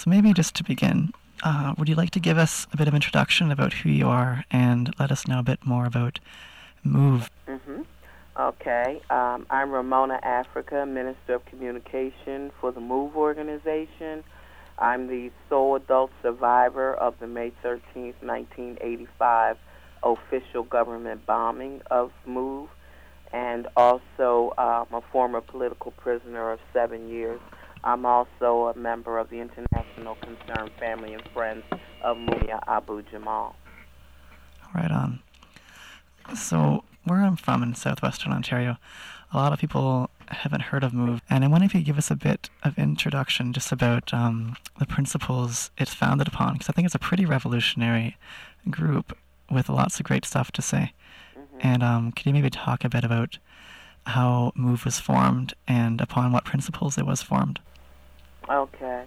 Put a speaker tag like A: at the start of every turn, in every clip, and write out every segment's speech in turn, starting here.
A: So maybe just to begin, would you like to give us a bit of introduction about who you are and let us know a bit more about MOVE?
B: Mm-hmm. Okay. I'm Ramona Africa, Minister of Communication for the MOVE organization. I'm the sole adult survivor of the May 13th, 1985 official government bombing of MOVE, and also a former political prisoner of 7 years. I'm also a member of the International Concerned Family and Friends of Mumia Abu Jamal.
A: Right on. So, where I'm from in southwestern Ontario, a lot of people haven't heard of MOVE, and I wonder if you could give us a bit of introduction just about the principles it's founded upon, because I think it's a pretty revolutionary group with lots of great stuff to say.
B: Mm-hmm.
A: And could you maybe talk a bit about how MOVE was formed and upon what principles it was formed?
B: Okay.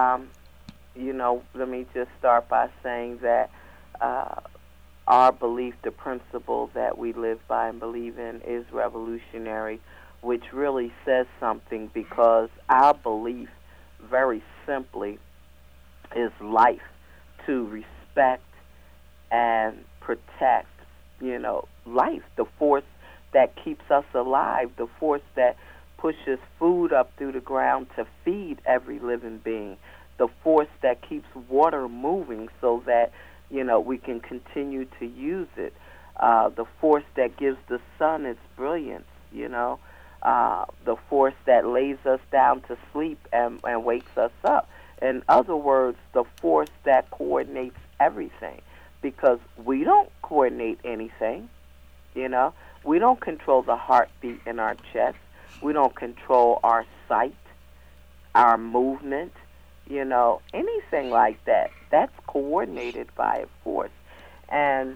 B: Let me just start by saying that our belief, the principle that we live by and believe in, is revolutionary, which really says something, because our belief, very simply, is life, to respect and protect, life, the force that keeps us alive, the force that pushes food up through the ground to feed every living being, the force that keeps water moving so that we can continue to use it, the force that gives the sun its brilliance, the force that lays us down to sleep and wakes us up. In other words, the force that coordinates everything, because we don't coordinate anything, We don't control the heartbeat in our chest. We don't control our sight, our movement, anything like that. That's coordinated by a force. And,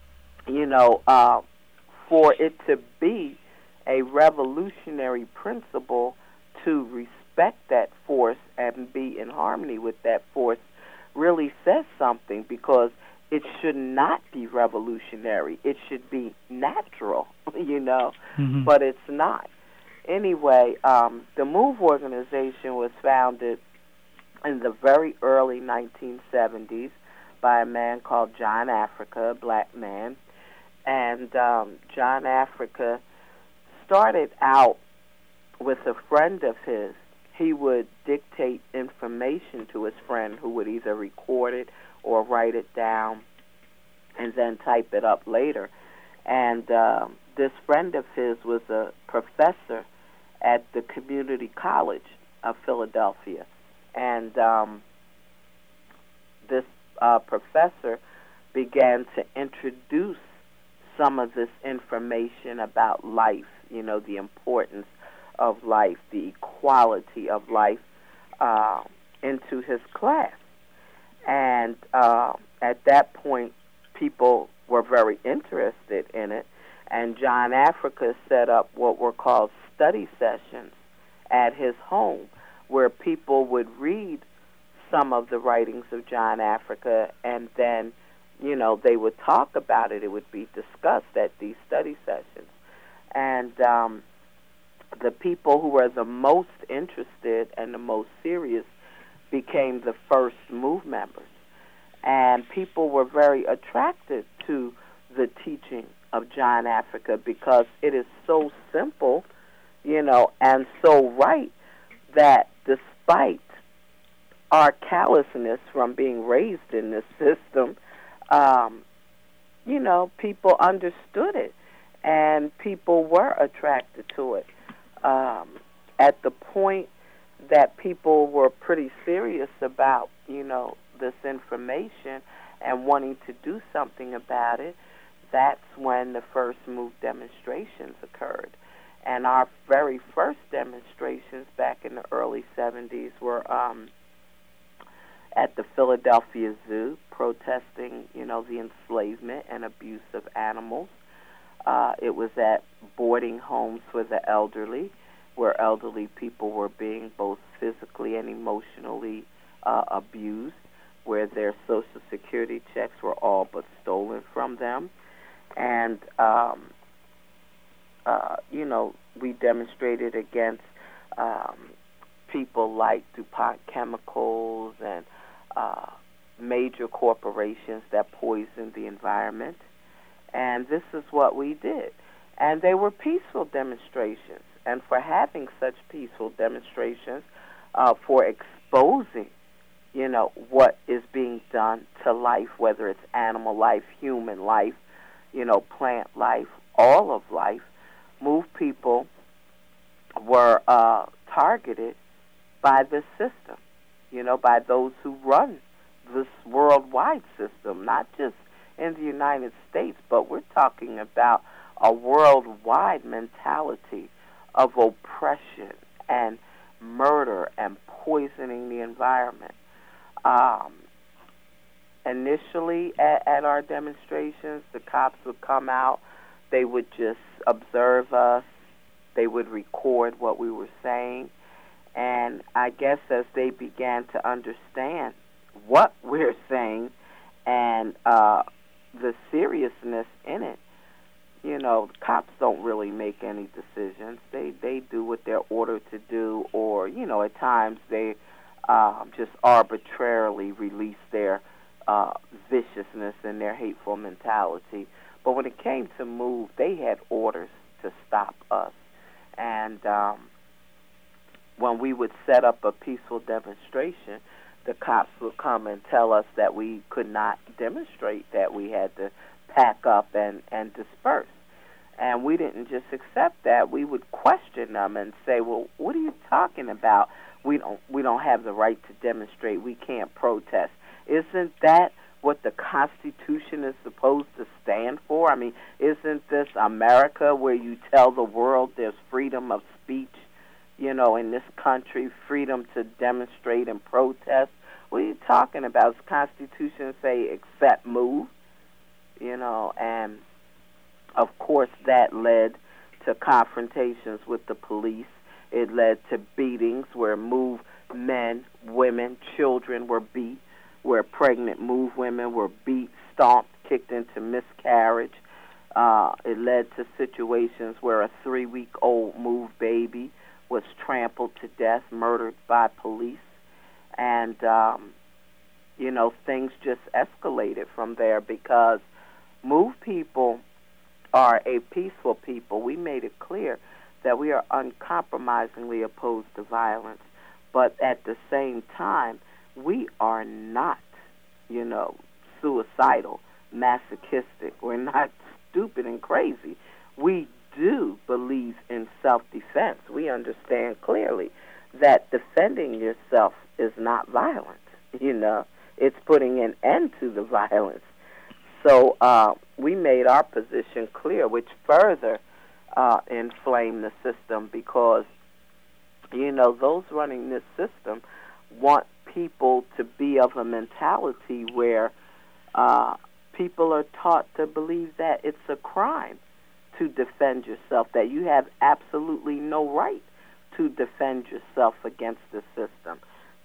B: for it to be a revolutionary principle to respect that force and be in harmony with that force really says something, because it should not be revolutionary. It should be natural,
A: Mm-hmm.
B: but it's not. Anyway, the MOVE organization was founded in the very early 1970s by a man called John Africa, a black man. And John Africa started out with a friend of his. He would dictate information to his friend, who would either record it or write it down and then type it up later. And this friend of his was a professor at the Community College of Philadelphia. And this professor began to introduce some of this information about life, the importance of life, the equality of life, into his class. And at that point, people were very interested in it, and John Africa set up what were called study sessions at his home, where people would read some of the writings of John Africa, and then, they would talk about it. It would be discussed at these study sessions. And the people who were the most interested and the most serious became the first MOVE members. And people were very attracted to the teaching of John Africa, because it is so simple, and so right, that despite our callousness from being raised in this system, people understood it, and people were attracted to it. At the point that people were pretty serious about, this information and wanting to do something about it, that's when the first MOVE demonstrations occurred. And our very first demonstrations back in the early 70s were at the Philadelphia Zoo, protesting, the enslavement and abuse of animals. It was at boarding homes for the elderly, where elderly people were being both physically and emotionally abused, where their Social Security checks were all but stolen from them. And, we demonstrated against people like DuPont Chemicals and uh, major corporations that poison the environment. And this is what we did. And they were peaceful demonstrations. And for having such peaceful demonstrations, for exposing, what is being done to life, whether it's animal life, human life, plant life, all of life, Move people were targeted by this system, by those who run this worldwide system, not just in the United States, but we're talking about a worldwide mentality of oppression and murder and poisoning the environment. Initially, at our demonstrations, the cops would come out. They would just observe us. They would record what we were saying. And I guess as they began to understand what we're saying and the seriousness in it, cops don't really make any decisions. They do what they're ordered to do, or, at times they just arbitrarily release their viciousness and their hateful mentality. But when it came to MOVE, they had orders to stop us. And when we would set up a peaceful demonstration, the cops would come and tell us that we could not demonstrate, that we had to pack up and disperse. And we didn't just accept that. We would question them and say, well, what are you talking about? We don't have the right to demonstrate. We can't protest. Isn't that what the Constitution is supposed to stand for? I mean, isn't this America where you tell the world there's freedom of speech, in this country, freedom to demonstrate and protest? What are you talking about? Does the Constitution say except MOVE? And of course that led to confrontations with the police. It led to beatings where MOVE men, women, children were beat, where pregnant MOVE women were beat, stomped, kicked into miscarriage. It led to situations where a 3-week-old MOVE baby was trampled to death, murdered by police. And, things just escalated from there because MOVE people are a peaceful people. We made it clear that we are uncompromisingly opposed to violence, but at the same time, we are not, suicidal, masochistic. We're not stupid and crazy. We do believe in self-defense. We understand clearly that defending yourself is not violence. It's putting an end to the violence. So we made our position clear, which further inflamed the system because, those running this system want people to be of a mentality where people are taught to believe that it's a crime to defend yourself, that you have absolutely no right to defend yourself against the system.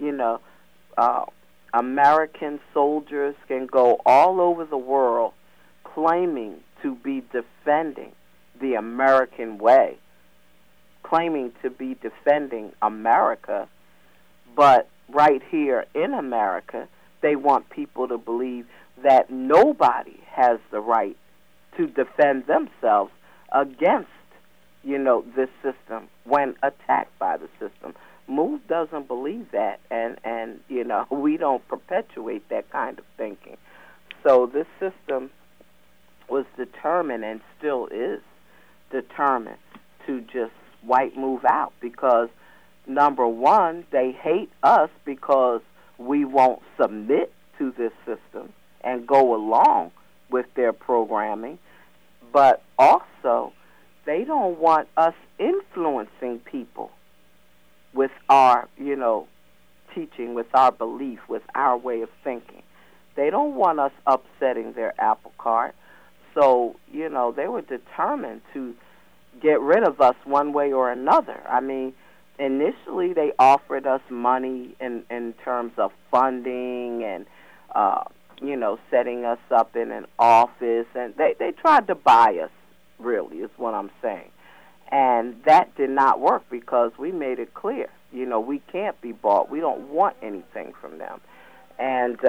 B: American soldiers can go all over the world claiming to be defending the American way, claiming to be defending America, but right here in America, they want people to believe that nobody has the right to defend themselves against, this system when attacked by the system. MOVE doesn't believe that, and we don't perpetuate that kind of thinking. So this system was determined and still is determined to just wipe MOVE out because, number one, they hate us because we won't submit to this system and go along with their programming, but also they don't want us influencing people with our, teaching, with our belief, with our way of thinking. They don't want us upsetting their apple cart. So, they were determined to get rid of us one way or another. I mean, initially they offered us money in terms of funding and, setting us up in an office. And they tried to buy us, really, is what I'm saying. And that did not work because we made it clear, we can't be bought. We don't want anything from them. And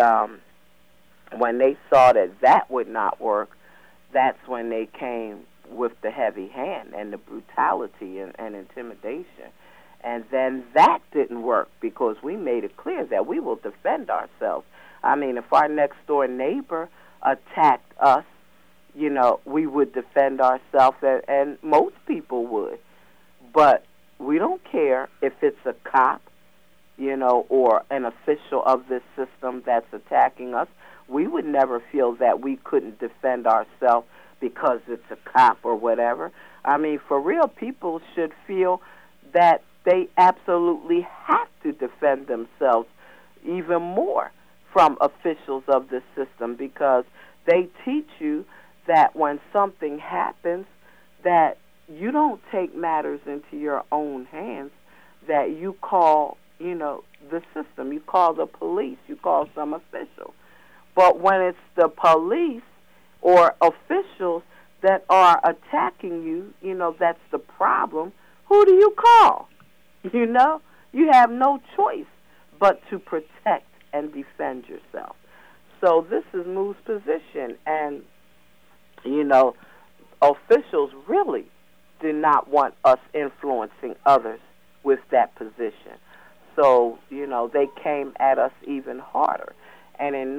B: when they saw that that would not work, that's when they came with the heavy hand and the brutality and intimidation. And then that didn't work because we made it clear that we will defend ourselves. I mean, if our next door neighbor attacked us, you know, we would defend ourselves, and most people would. But we don't care if it's a cop, you know, or an official of this system that's attacking us. We would never feel that we couldn't defend ourselves because it's a cop or whatever. I mean, for real, people should feel that they absolutely have to defend themselves even more from officials of this system, because they teach you that when something happens, that you don't take matters into your own hands, that you call, you know, the system, you call the police, you call some official. But when it's the police or officials that are attacking you, you know, that's the problem. Who do you call? You know, you have no choice but to protect and defend yourself. So this is Moo's position, and, you know, officials really do not want us influencing others with that position. So, you know, they came at us even harder. And in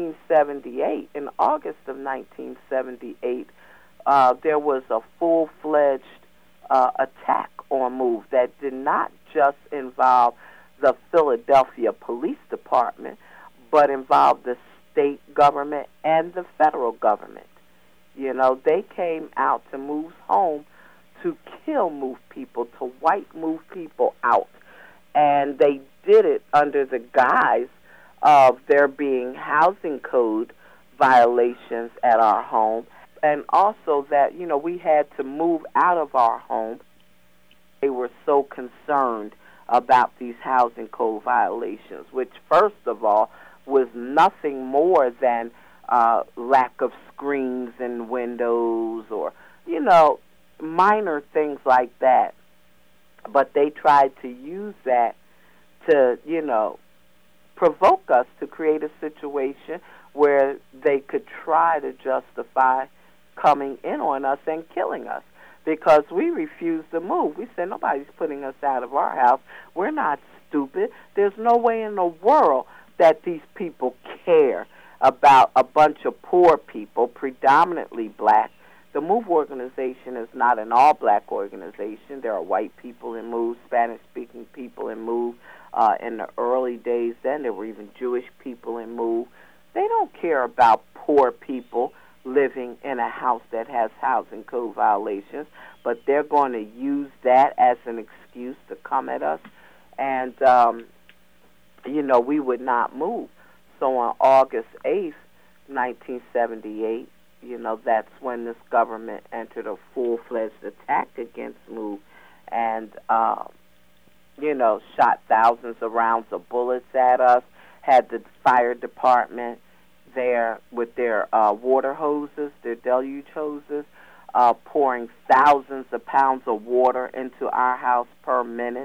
B: 1978, in August of 1978, there was a full-fledged attack on MOVE that did not just involve the Philadelphia Police Department, but involved the state government and the federal government. You know, they came out to MOVE's home to kill MOVE people, to wipe MOVE people out. And they did it under the guise of there being housing code violations at our home, and also that, you know, we had to move out of our home. They were so concerned about these housing code violations, which, first of all, was nothing more than lack of screens in windows or, you know, minor things like that. But they tried to use that to, you know, provoke us to create a situation where they could try to justify coming in on us and killing us, because we refused to move. We said, nobody's putting us out of our house. We're not stupid. There's no way in the world that these people care about a bunch of poor people, predominantly black. The MOVE organization is not an all-black organization. There are white people in MOVE, Spanish-speaking people in MOVE. In the early days then, there were even Jewish people in MOVE. They don't care about poor people living in a house that has housing code violations, but they're going to use that as an excuse to come at us. And, you know, we would not move. So on August 8th, 1978, you know, that's when this government entered a full-fledged attack against MOVE and, you know, shot thousands of rounds of bullets at us, had the fire department there with their water hoses, their deluge hoses, pouring thousands of pounds of water into our house per minute.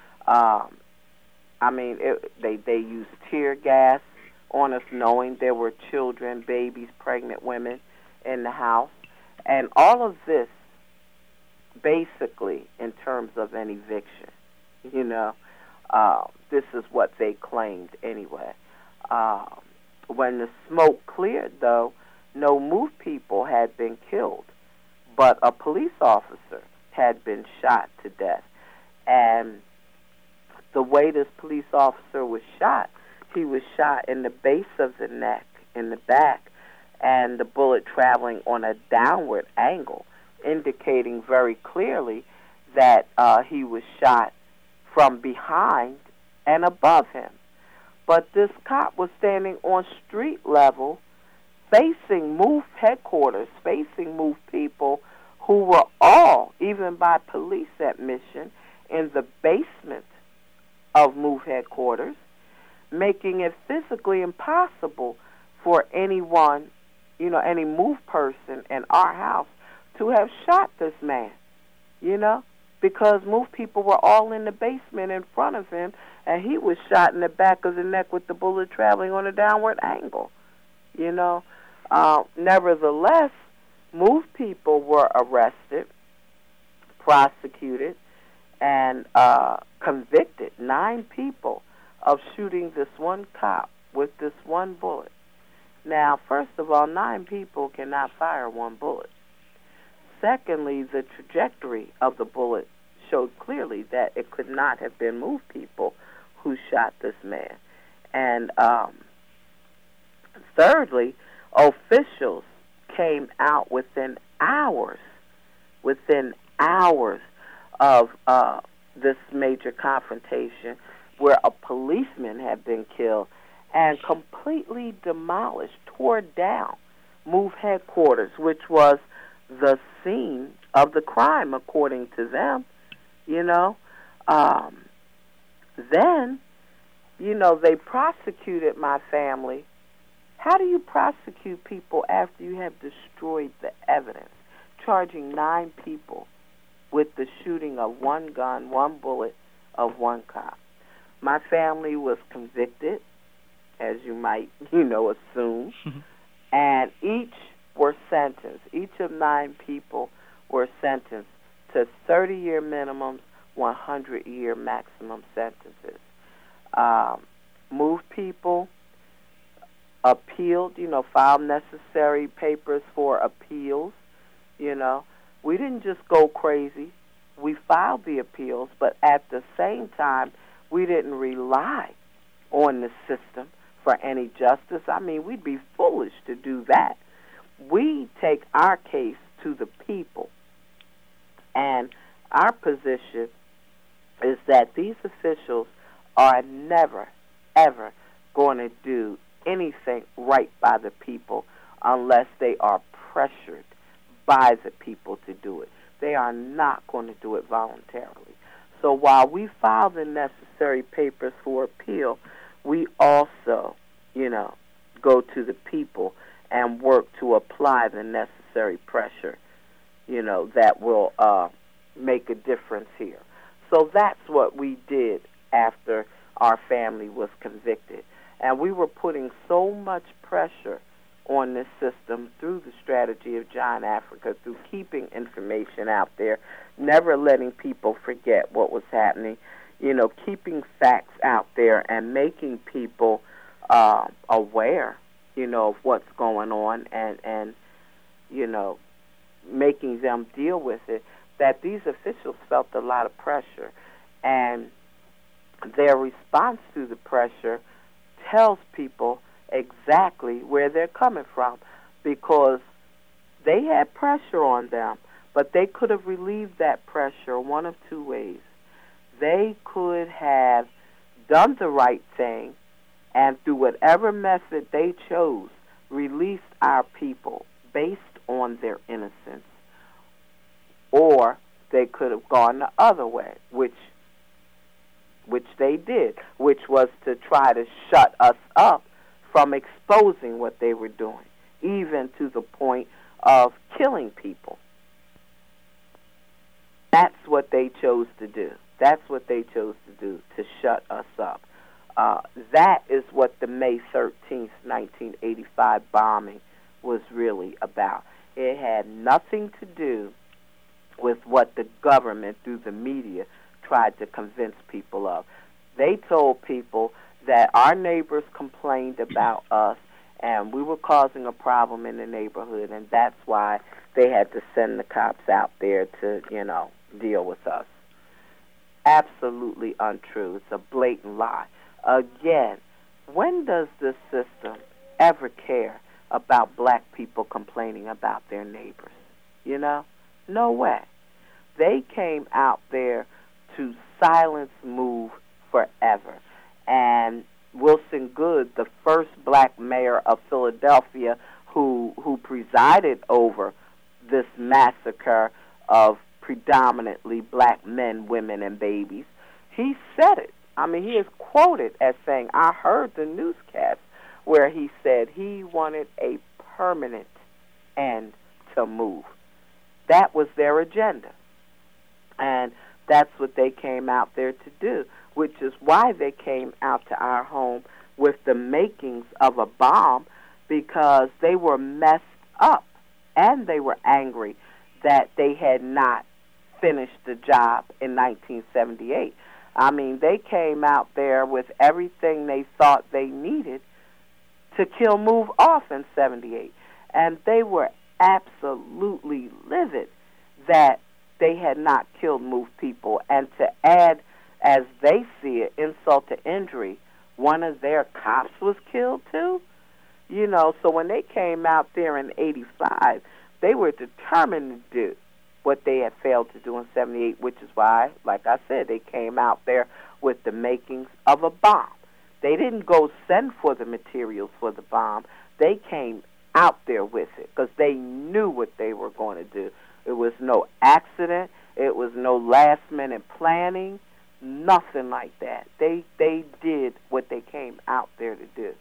B: I mean, they used tear gas on us, knowing there were children, babies, pregnant women in the house. And all of this, basically, in terms of an eviction, you know, this is what they claimed anyway. When the smoke cleared, though, no MOVE people had been killed, but a police officer had been shot to death. And the way this police officer was shot, he was shot in the base of the neck, in the back, and the bullet traveling on a downward angle, indicating very clearly that he was shot from behind and above him. But this cop was standing on street level, facing MOVE headquarters, facing MOVE people who were all, even by police admission, in the basement of MOVE headquarters, making it physically impossible for anyone, you know, any MOVE person in our house to have shot this man, you know, because MOVE people were all in the basement in front of him, and he was shot in the back of the neck with the bullet traveling on a downward angle. You know, nevertheless, MOVE people were arrested, prosecuted, and convicted, 9 people, of shooting this one cop with this one bullet. Now, first of all, 9 people cannot fire one bullet. Secondly, the trajectory of the bullet showed clearly that it could not have been MOVE people who shot this man. And thirdly, officials came out within hours of this major confrontation where a policeman had been killed and completely demolished, tore down MOVE headquarters, which was the scene of the crime, according to them, you know. Then, you know, they prosecuted my family. How do you prosecute people after you have destroyed the evidence? Charging 9 people with the shooting of one gun, one bullet of one cop. My family was convicted, as you might, assume, and each of 9 people were sentenced to 30-year minimums, 100-year maximum sentences. MOVE people appealed, filed necessary papers for appeals. We didn't just go crazy. We filed the appeals, but at the same time, we didn't rely on the system for any justice. I mean, we'd be foolish to do that. We take our case to the people, and our position is that these officials are never, ever going to do anything right by the people unless they are pressured by the people to do it. They are not going to do it voluntarily. So while we file the necessary papers for appeal, we also, go to the people and work to apply the necessary pressure, that will make a difference here. So that's what we did after our family was convicted. And we were putting so much pressure on this system through the strategy of John Africa, through keeping information out there, never letting people forget what was happening, keeping facts out there and making people aware, of what's going on and making them deal with it, that these officials felt a lot of pressure. And their response to the pressure tells people exactly where they're coming from, because they had pressure on them, but they could have relieved that pressure one of 2 ways. They could have done the right thing and through whatever method they chose, released our people based on their innocence, or they could have gone the other way, which they did, which was to try to shut us up from exposing what they were doing, even to the point of killing people. That's what they chose to do. To shut us up. That is what the May 13th, 1985 bombing was really about. It had nothing to do with what the government, through the media, tried to convince people of. They told people that our neighbors complained about us and we were causing a problem in the neighborhood, and that's why they had to send the cops out there to, deal with us. Absolutely untrue. It's a blatant lie. Again, when does this system ever care about black people complaining about their neighbors? No way. They came out there to silence MOVE forever. And Wilson Good, the first black mayor of Philadelphia who presided over this massacre of predominantly black men, women, and babies, he said it. I mean, he is quoted as saying, I heard the newscast where he said he wanted a permanent end to MOVE. That was their agenda. And That's what they came out there to do, which is why they came out to our home with the makings of a bomb, because they were messed up and they were angry that they had not finished the job in 1978. I mean, they came out there with everything they thought they needed to kill Move off in 78. And they were absolutely livid that they had not killed Move people. And to add, as they see it, insult to injury, one of their cops was killed too. You know, so when they came out there in 85, they were determined to do what they had failed to do in 78, which is why, like I said, they came out there with the makings of a bomb. They didn't go send for the materials for the bomb. They came out there with it because they knew what they were going to do. It was no accident. It was no last-minute planning, nothing like that. They did what they came out there to do.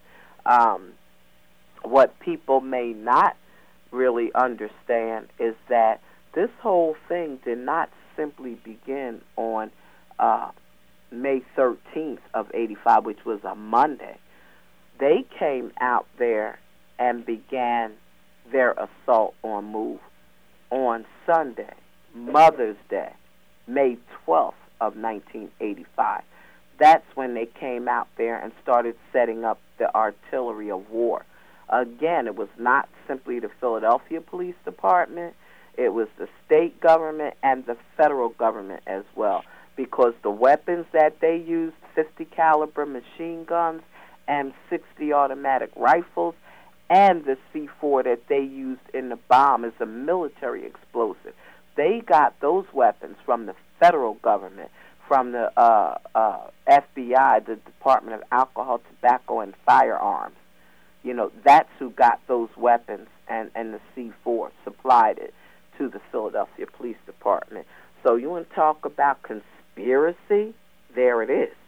B: What people may not really understand is that this whole thing did not simply begin on May 13th of 85, which was a Monday. They came out there and began their assault on Move on Sunday, Mother's Day, May 12th of 1985. That's when they came out there and started setting up the artillery of war. Again, it was not simply the Philadelphia Police Department. It was the state government and the federal government as well, because the weapons that they used, 50 caliber machine guns, M60 automatic rifles, and the C4 that they used in the bomb is a military explosive. They got those weapons from the federal government, from the FBI, the Department of Alcohol, Tobacco, and Firearms. You know, that's who got those weapons, and the C4 supplied it to the Philadelphia Police Department. So you want to talk about conspiracy? There it is.